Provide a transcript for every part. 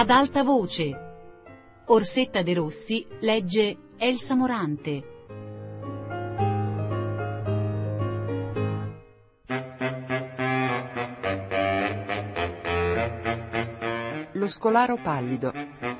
ad alta voce. Orsetta De Rossi legge Elsa Morante. Lo scolaro pallido.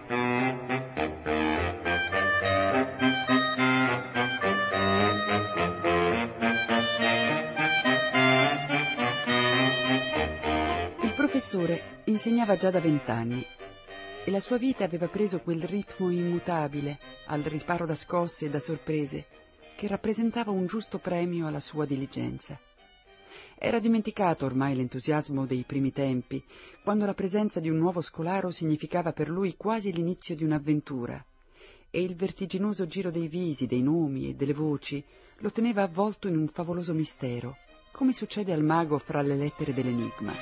Il professore insegnava già da 20 anni e la sua vita aveva preso quel ritmo immutabile, al riparo da scosse e da sorprese, che rappresentava un giusto premio alla sua diligenza. Era dimenticato ormai l'entusiasmo dei primi tempi, quando la presenza di un nuovo scolaro significava per lui quasi l'inizio di un'avventura, e il vertiginoso giro dei visi, dei nomi e delle voci lo teneva avvolto in un favoloso mistero, come succede al mago fra le lettere dell'enigma.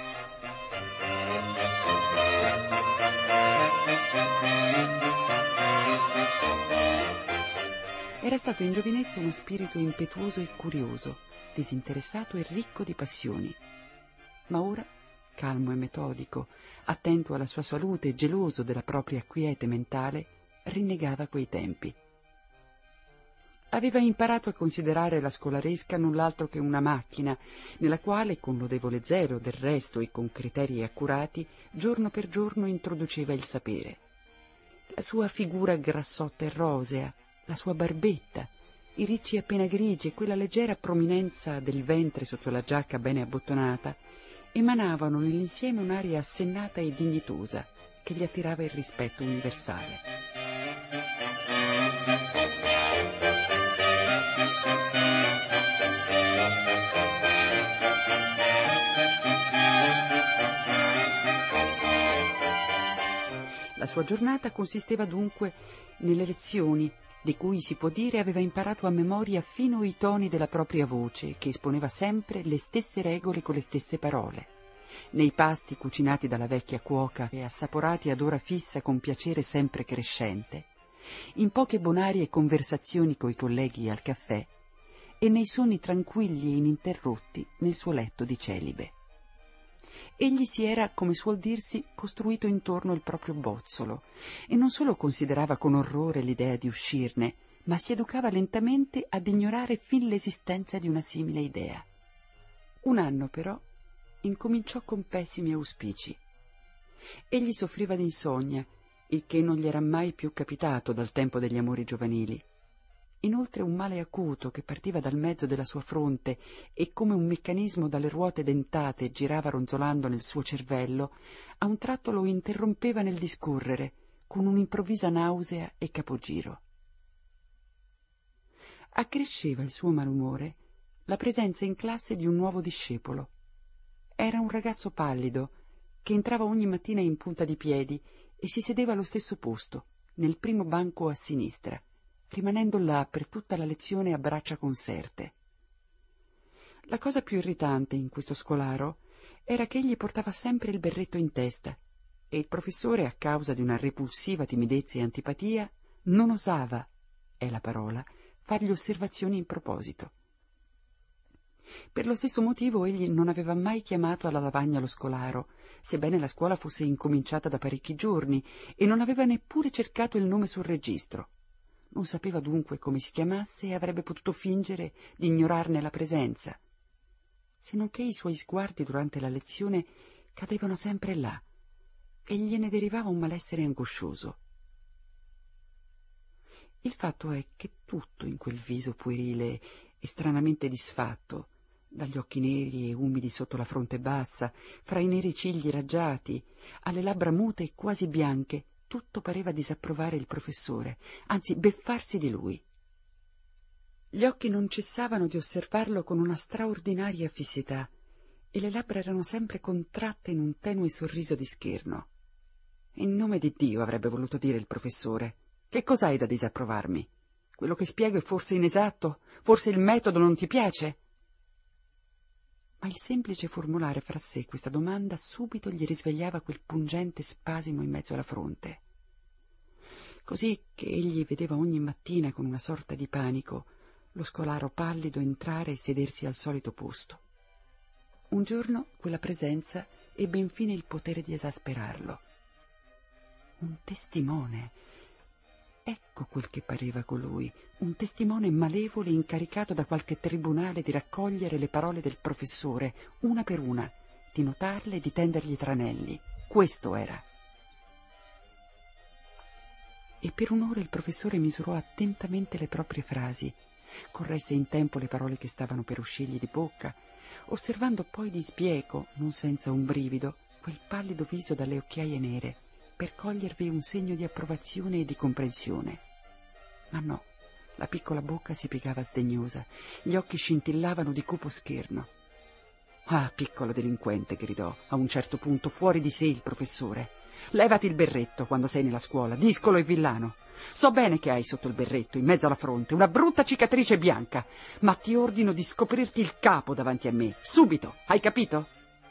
Era stato in giovinezza uno spirito impetuoso e curioso, disinteressato e ricco di passioni. Ma ora, calmo e metodico, attento alla sua salute e geloso della propria quiete mentale, rinnegava quei tempi. Aveva imparato a considerare la scolaresca null'altro che una macchina, nella quale, con lodevole zelo del resto e con criteri accurati, giorno per giorno introduceva il sapere. La sua figura grassotta e rosea, la sua barbetta, i ricci appena grigi e quella leggera prominenza del ventre sotto la giacca bene abbottonata emanavano nell'insieme un'aria assennata e dignitosa che gli attirava il rispetto universale. La sua giornata consisteva dunque nelle lezioni, di cui si può dire aveva imparato a memoria fino i toni della propria voce, che esponeva sempre le stesse regole con le stesse parole, nei pasti cucinati dalla vecchia cuoca e assaporati ad ora fissa con piacere sempre crescente, in poche bonarie conversazioni coi colleghi al caffè e nei sonni tranquilli e ininterrotti nel suo letto di celibe. Egli si era, come suol dirsi, costruito intorno il proprio bozzolo e non solo considerava con orrore l'idea di uscirne, ma si educava lentamente ad ignorare fin l'esistenza di una simile idea. Un anno, però, incominciò con pessimi auspici. Egli soffriva d'insonnia, il che non gli era mai più capitato dal tempo degli amori giovanili. Inoltre un male acuto che partiva dal mezzo della sua fronte e come un meccanismo dalle ruote dentate girava ronzolando nel suo cervello, a un tratto lo interrompeva nel discorrere, con un'improvvisa nausea e capogiro. Accresceva il suo malumore la presenza in classe di un nuovo discepolo. Era un ragazzo pallido, che entrava ogni mattina in punta di piedi e si sedeva allo stesso posto, nel primo banco a sinistra, rimanendo là per tutta la lezione a braccia conserte. La cosa più irritante in questo scolaro era che egli portava sempre il berretto in testa e il professore, a causa di una repulsiva timidezza e antipatia, non osava, è la parola, fargli osservazioni in proposito. Per lo stesso motivo egli non aveva mai chiamato alla lavagna lo scolaro, sebbene la scuola fosse incominciata da parecchi giorni, e non aveva neppure cercato il nome sul registro. Non sapeva dunque come si chiamasse e avrebbe potuto fingere di ignorarne la presenza, se non che i suoi sguardi durante la lezione cadevano sempre là e gliene derivava un malessere angoscioso. Il fatto è che tutto in quel viso puerile e stranamente disfatto, dagli occhi neri e umidi sotto la fronte bassa, fra i neri cigli raggiati, alle labbra mute e quasi bianche, tutto pareva disapprovare il professore, anzi beffarsi di lui. Gli occhi non cessavano di osservarlo con una straordinaria fissità e le labbra erano sempre contratte in un tenue sorriso di scherno. In nome di Dio, avrebbe voluto dire il professore, che cos'hai da disapprovarmi? Quello che spiego è forse inesatto? Forse il metodo non ti piace? Ma il semplice formulare fra sé questa domanda subito gli risvegliava quel pungente spasimo in mezzo alla fronte. Così che egli vedeva ogni mattina con una sorta di panico lo scolaro pallido entrare e sedersi al solito posto. Un giorno quella presenza ebbe infine il potere di esasperarlo. Un testimone. Ecco quel che pareva colui, un testimone malevole incaricato da qualche tribunale di raccogliere le parole del professore, una per una, di notarle e di tendergli tranelli. Questo era. E per un'ora il professore misurò attentamente le proprie frasi, corresse in tempo le parole che stavano per uscirgli di bocca, osservando poi di sbieco, non senza un brivido, quel pallido viso dalle occhiaie nere, per cogliervi un segno di approvazione e di comprensione. Ma no, la piccola bocca si piegava sdegnosa, gli occhi scintillavano di cupo scherno. «Ah, piccolo delinquente!» gridò, a un certo punto, fuori di sé il professore. «Levati il berretto quando sei nella scuola, discolo e villano. So bene che hai sotto il berretto, in mezzo alla fronte, una brutta cicatrice bianca, ma ti ordino di scoprirti il capo davanti a me, subito, hai capito?»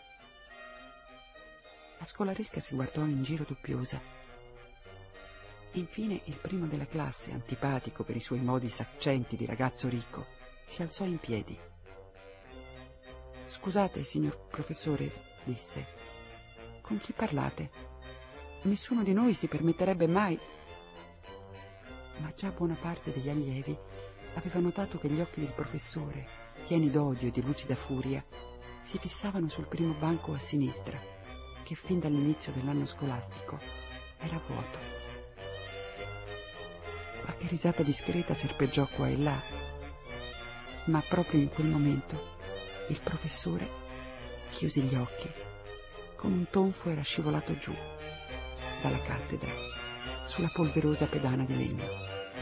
La scolaresca si guardò in giro dubbiosa. Infine il primo della classe, antipatico per i suoi modi saccenti di ragazzo ricco, si alzò in piedi. «Scusate, signor professore», disse, «con chi parlate? Nessuno di noi si permetterebbe mai...» Ma già buona parte degli allievi aveva notato che gli occhi del professore, pieni d'odio e di lucida furia, si fissavano sul primo banco a sinistra, che fin dall'inizio dell'anno scolastico era vuoto. Qualche risata discreta serpeggiò qua e là, ma proprio in quel momento il professore chiuse gli occhi. Con un tonfo era scivolato giù dalla cattedra sulla polverosa pedana di legno.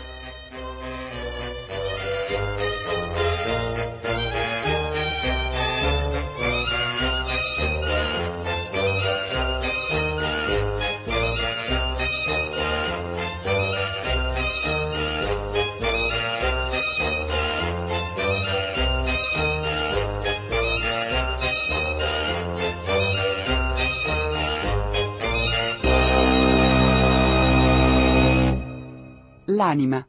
L'anima.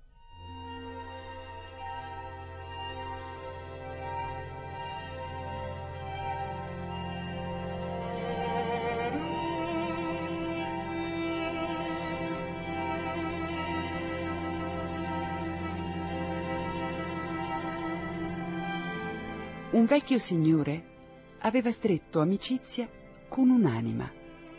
Un vecchio signore aveva stretto amicizia con un'anima.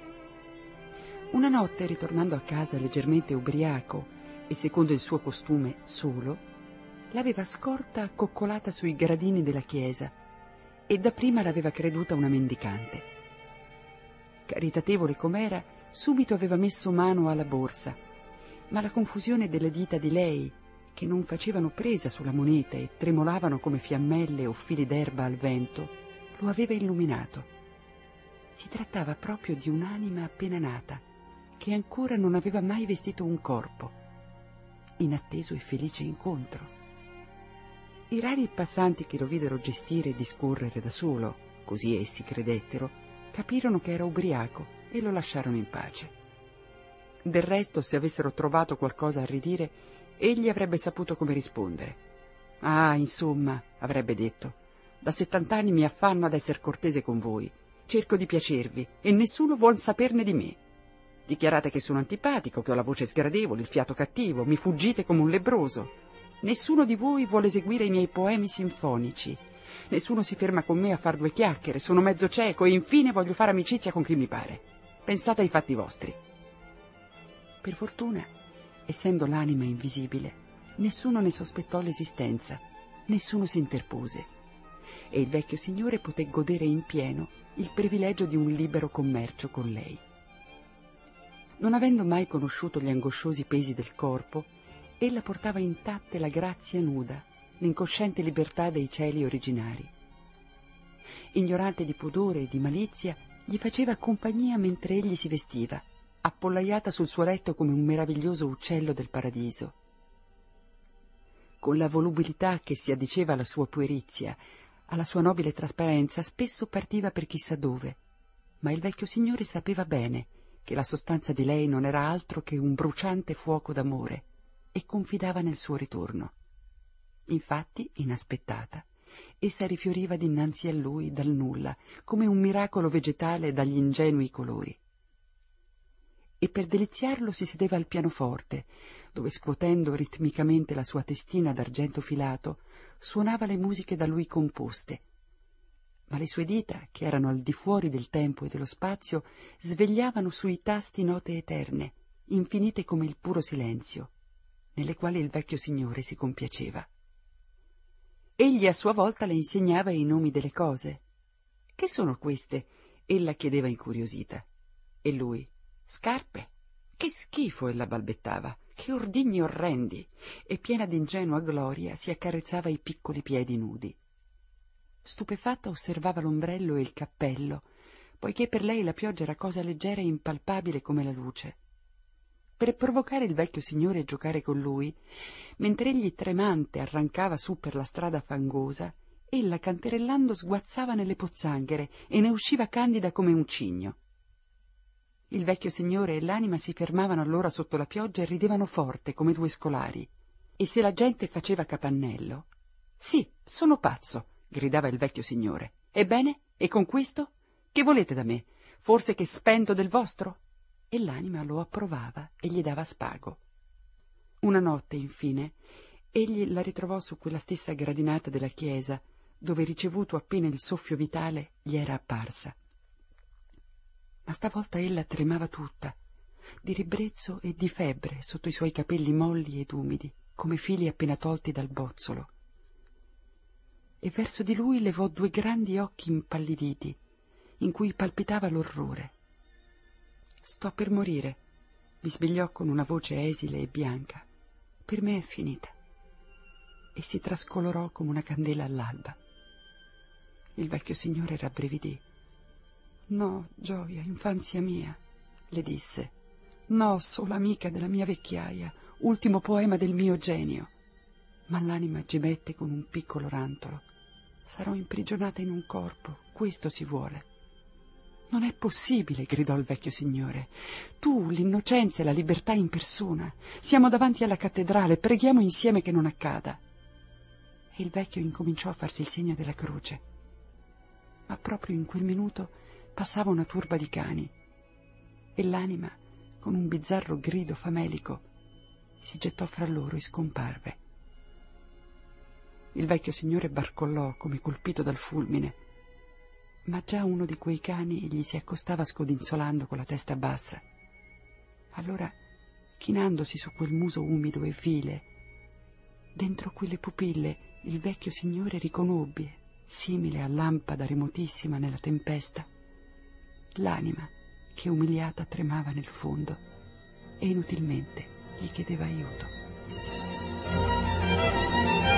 Una notte, ritornando a casa leggermente ubriaco e secondo il suo costume solo, l'aveva scorta accoccolata sui gradini della chiesa e dapprima l'aveva creduta una mendicante. Caritatevole com'era, subito aveva messo mano alla borsa, ma la confusione delle dita di lei, che non facevano presa sulla moneta e tremolavano come fiammelle o fili d'erba al vento, lo aveva illuminato. Si trattava proprio di un'anima appena nata, che ancora non aveva mai vestito un corpo, in atteso e felice incontro. I rari passanti che lo videro gestire e discorrere da solo, così essi credettero, capirono che era ubriaco e lo lasciarono in pace. Del resto, se avessero trovato qualcosa a ridire, egli avrebbe saputo come rispondere. «Ah, insomma», avrebbe detto, «da 70 anni mi affanno ad essere cortese con voi, cerco di piacervi e nessuno vuol saperne di me. Dichiarate che sono antipatico, che ho la voce sgradevole, il fiato cattivo, mi fuggite come un lebbroso. Nessuno di voi vuole eseguire i miei poemi sinfonici. Nessuno si ferma con me a far 2 chiacchiere, sono mezzo cieco e infine voglio fare amicizia con chi mi pare. Pensate ai fatti vostri». Per fortuna, essendo l'anima invisibile, nessuno ne sospettò l'esistenza, nessuno si interpose, e il vecchio signore poté godere in pieno il privilegio di un libero commercio con lei. Non avendo mai conosciuto gli angosciosi pesi del corpo, ella portava intatte la grazia nuda, l'incosciente libertà dei cieli originari. Ignorante di pudore e di malizia, gli faceva compagnia mentre egli si vestiva, appollaiata sul suo letto come un meraviglioso uccello del paradiso. Con la volubilità che si addiceva alla sua puerizia, alla sua nobile trasparenza, spesso partiva per chissà dove, ma il vecchio signore sapeva bene che la sostanza di lei non era altro che un bruciante fuoco d'amore, e confidava nel suo ritorno. Infatti, inaspettata, essa rifioriva dinanzi a lui dal nulla, come un miracolo vegetale dagli ingenui colori. e per deliziarlo si sedeva al pianoforte, dove, scuotendo ritmicamente la sua testina d'argento filato, suonava le musiche da lui composte. Ma le sue dita, che erano al di fuori del tempo e dello spazio, svegliavano sui tasti note eterne, infinite come il puro silenzio, nelle quali il vecchio signore si compiaceva. Egli a sua volta le insegnava i nomi delle cose. «Che sono queste?» ella chiedeva incuriosita. E lui: «Scarpe? Che schifo!» ella balbettava. «Che ordigni orrendi!» E piena d'ingenua gloria si accarezzava i piccoli piedi nudi. Stupefatta osservava l'ombrello e il cappello, poiché per lei la pioggia era cosa leggera e impalpabile come la luce. Per provocare il vecchio signore a giocare con lui, mentre egli tremante arrancava su per la strada fangosa, ella canterellando sguazzava nelle pozzanghere e ne usciva candida come un cigno. Il vecchio signore e l'anima si fermavano allora sotto la pioggia e ridevano forte come due scolari. E se la gente faceva capannello: «Sì, sono pazzo», gridava il vecchio signore. «Ebbene, e con questo? Che volete da me? Forse che spento del vostro?» E l'anima lo approvava e gli dava spago. Una notte, infine, egli la ritrovò su quella stessa gradinata della chiesa, dove, ricevuto appena il soffio vitale, gli era apparsa. Ma stavolta ella tremava tutta, di ribrezzo e di febbre sotto i suoi capelli molli ed umidi, come fili appena tolti dal bozzolo. E verso di lui levò due grandi occhi impalliditi, in cui palpitava l'orrore. «Sto per morire», bisbigliò con una voce esile e bianca. «Per me è finita». E si trascolorò come una candela all'alba. Il vecchio signore rabbrividì. «No, gioia, infanzia mia», le disse. «No, sola amica della mia vecchiaia, ultimo poema del mio genio». Ma l'anima gemette con un piccolo rantolo. «Sarò imprigionata in un corpo, questo si vuole». «Non è possibile», gridò il vecchio signore. «Tu, l'innocenza e la libertà in persona. Siamo davanti alla cattedrale, preghiamo insieme che non accada». E il vecchio incominciò a farsi il segno della croce. Ma proprio in quel minuto passava una turba di cani e l'anima, con un bizzarro grido famelico, si gettò fra loro e scomparve. Il vecchio signore barcollò come colpito dal fulmine, ma già uno di quei cani gli si accostava scodinzolando con la testa bassa. Allora, chinandosi su quel muso umido e vile, dentro quelle pupille il vecchio signore riconobbe, simile a lampada remotissima nella tempesta, l'anima che umiliata tremava nel fondo e inutilmente gli chiedeva aiuto.